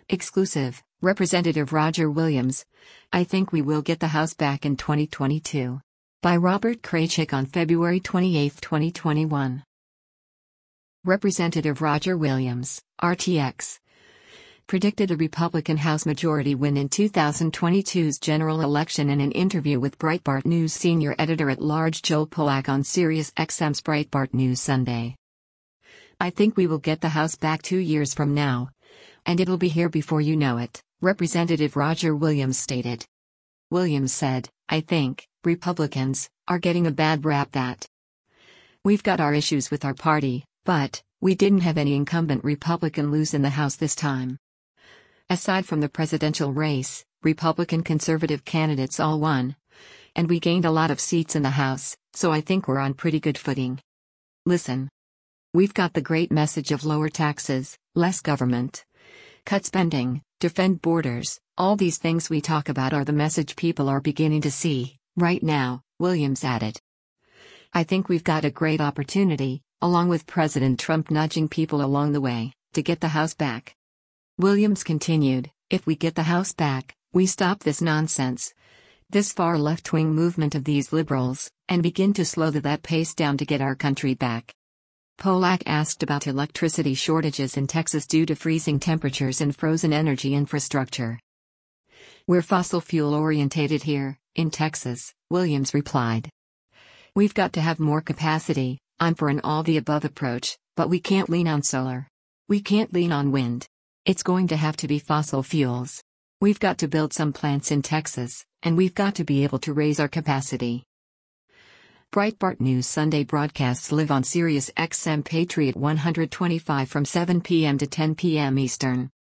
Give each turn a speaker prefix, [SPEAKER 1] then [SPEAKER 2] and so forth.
[SPEAKER 1] Exclusive, Representative Roger Williams. I think we will get the House back in 2022. By Robert Kraychik on February 28, 2021. Representative Roger Williams, RTX, predicted a Republican House majority win in 2022's general election in an interview with Breitbart News senior editor-at-large Joel Pollak on SiriusXM's Breitbart News Sunday. I think we will get the House back 2 years from now. And it'll be here before you know it, Representative Roger Williams stated. Williams said, I think, Republicans are getting a bad rap that we've got our issues with our party, but we didn't have any incumbent Republican lose in the House this time. Aside from the presidential race, Republican conservative candidates all won. And we gained a lot of seats in the House, so I think we're on pretty good footing. Listen. We've got the great message of lower taxes, less government, cut spending, defend borders. All these things we talk about are the message people are beginning to see right now, Williams added. I think we've got a great opportunity, along with President Trump nudging people along the way, to get the House back. Williams continued, if we get the House back, we stop this nonsense, this far left-wing movement of these liberals, and begin to slow that pace down to get our country back. Pollak asked about electricity shortages in Texas due to freezing temperatures and frozen energy infrastructure. We're fossil fuel orientated here, in Texas, Williams replied. We've got to have more capacity. I'm for an all-the-above approach, but we can't lean on solar. We can't lean on wind. It's going to have to be fossil fuels. We've got to build some plants in Texas, and we've got to be able to raise our capacity. Breitbart News Sunday broadcasts live on SiriusXM Patriot 125 from 7 p.m. to 10 p.m. Eastern.